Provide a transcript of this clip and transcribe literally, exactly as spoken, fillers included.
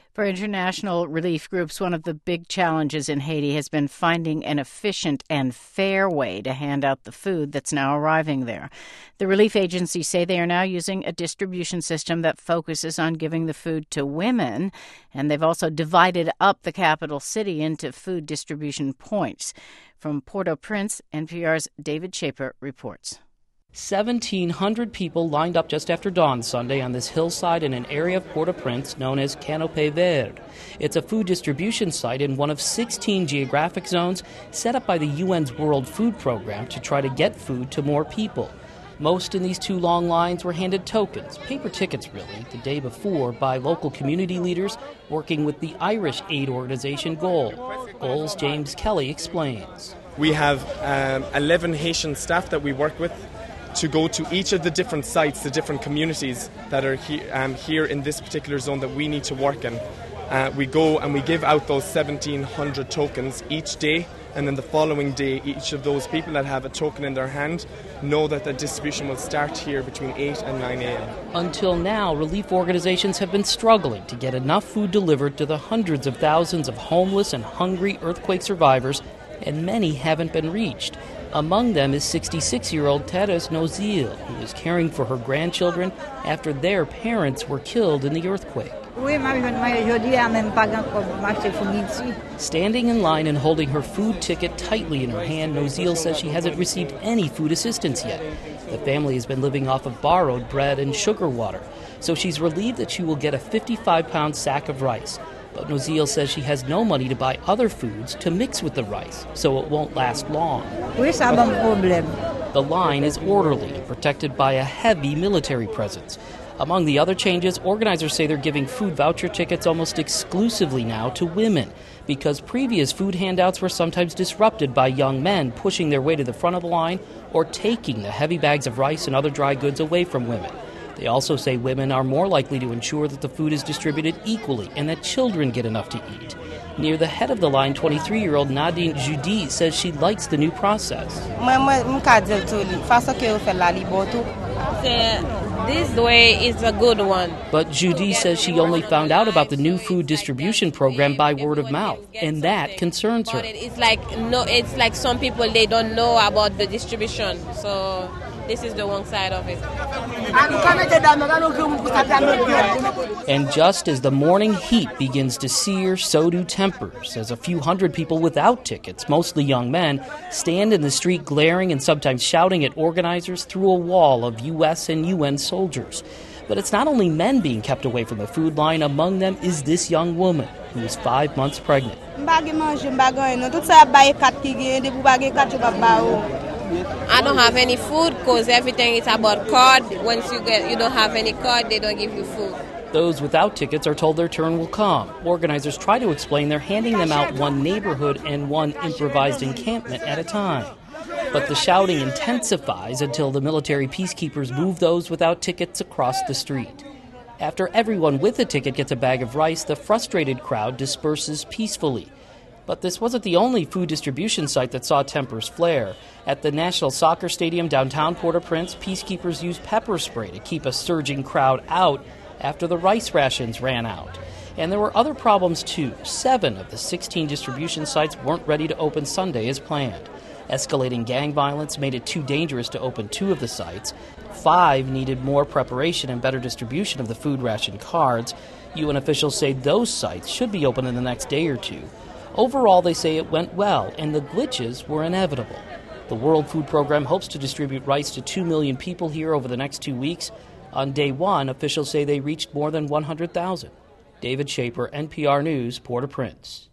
For international relief groups, one of the big challenges in Haiti has been finding an efficient and fair way to hand out the food that's now arriving there. The relief agencies say they are now using a distribution system that focuses on giving the food to women, and they've also divided up the capital city into food distribution points. From Port-au-Prince, N P R's David Shaper reports. seventeen hundred people lined up just after dawn Sunday on this hillside in an area of Port-au-Prince known as Canopé Vert. It's a food distribution site in one of sixteen geographic zones set up by the U N's World Food Program to try to get food to more people. Most in these two long lines were handed tokens, paper tickets really, the day before by local community leaders working with the Irish aid organization Goal. Goal's James Kelly explains. We have um, eleven Haitian staff that we work with to go to each of the different sites, the different communities that are he- um, here in this particular zone that we need to work in. Uh, we go and we give out those seventeen hundred tokens each day, and then the following day each of those people that have a token in their hand know that the distribution will start here between eight and nine a.m. Until now, relief organizations have been struggling to get enough food delivered to the hundreds of thousands of homeless and hungry earthquake survivors, and many haven't been reached. Among them is sixty-six-year-old Thérèse Nozil, who is caring for her grandchildren after their parents were killed in the earthquake. Standing in line and holding her food ticket tightly in her hand, Nozil says she hasn't received any food assistance yet. The family has been living off of borrowed bread and sugar water, so she's relieved that she will get a fifty-five pound sack of rice. But Nozil says she has no money to buy other foods to mix with the rice, so it won't last long. The line is orderly and protected by a heavy military presence. Among the other changes, organizers say they're giving food voucher tickets almost exclusively now to women, because previous food handouts were sometimes disrupted by young men pushing their way to the front of the line or taking the heavy bags of rice and other dry goods away from women. They also say women are more likely to ensure that the food is distributed equally and that children get enough to eat. Near the head of the line, twenty-three-year-old Nadine Judy says she likes the new process. This way is a good one. But Judy says she only found out about the new food distribution program by word of mouth, and that concerns her. It's like no, it's like some people, they don't know about the distribution, so this is the wrong side of it. And just as the morning heat begins to sear, so do tempers, as a few hundred people without tickets, mostly young men, stand in the street glaring and sometimes shouting at organizers through a wall of U S and U N soldiers. But it's not only men being kept away from the food line. Among them is this young woman, who is five months pregnant. I don't have any food because everything is about card. Once you get, you don't have any card, they don't give you food. Those without tickets are told their turn will come. Organizers try to explain they're handing them out one neighborhood and one improvised encampment at a time. But the shouting intensifies until the military peacekeepers move those without tickets across the street. After everyone with a ticket gets a bag of rice, the frustrated crowd disperses peacefully. But this wasn't the only food distribution site that saw tempers flare. At the National Soccer Stadium downtown Port-au-Prince, peacekeepers used pepper spray to keep a surging crowd out after the rice rations ran out. And there were other problems too. Seven of the sixteen distribution sites weren't ready to open Sunday as planned. Escalating gang violence made it too dangerous to open two of the sites. Five needed more preparation and better distribution of the food ration cards. U N officials say those sites should be open in the next day or two. Overall, they say it went well, and the glitches were inevitable. The World Food Program hopes to distribute rice to two million people here over the next two weeks. On day one, officials say they reached more than one hundred thousand. David Shaper, N P R News, Port-au-Prince.